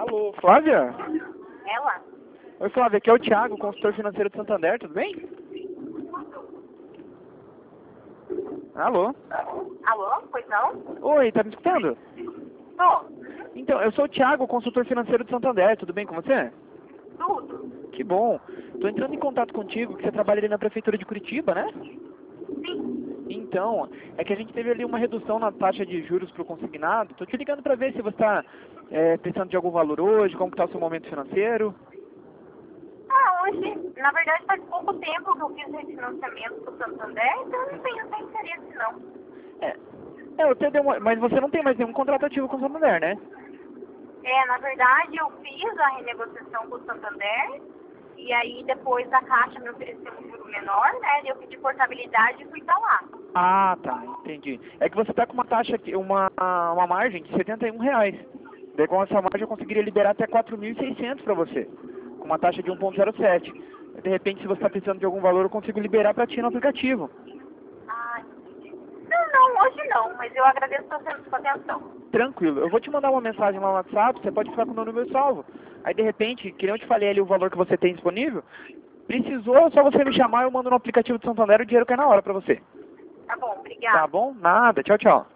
Alô, Flávia? Ela? Oi, Flávia, aqui é o Thiago, consultor financeiro do Santander, tudo bem? Alô? Alô? Pois não? Oi, tá me escutando? Tô. Então, eu sou o Thiago, consultor financeiro do Santander, tudo bem com você? Tudo. Que bom. Tô entrando em contato contigo, que você trabalha ali na Prefeitura de Curitiba, né? Sim. Então, é que a gente teve ali uma redução na taxa de juros para o consignado. Tô te ligando para ver se você está precisando de algum valor hoje, como está o seu momento financeiro. Hoje, na verdade, faz pouco tempo que eu fiz refinanciamento pro Santander, então eu não tenho sem interesse, não. Eu até dei mas você não tem mais nenhum contrato ativo com o Santander, né? Na verdade, eu fiz a renegociação com o Santander, e aí depois a Caixa me ofereceu um juro menor, né? Eu pedi portabilidade e fui pra lá. Ah, tá, entendi. É que você está com uma taxa aqui, uma margem de R$ 71. Daí com essa margem eu conseguiria liberar até 4.600 para você, com uma taxa de 1,07. De repente, se você está precisando de algum valor, eu consigo liberar para ti no aplicativo. Entendi. Não, hoje não, mas eu agradeço a sua atenção. Tranquilo, eu vou te mandar uma mensagem lá no WhatsApp, você pode ficar com o meu número salvo. Aí de repente, que nem eu te falei ali o valor que você tem disponível, precisou, é só você me chamar, eu mando no aplicativo do Santander, o dinheiro cai na hora para você. Tá bom, Tá obrigada. bom? Nada, tchau, tchau.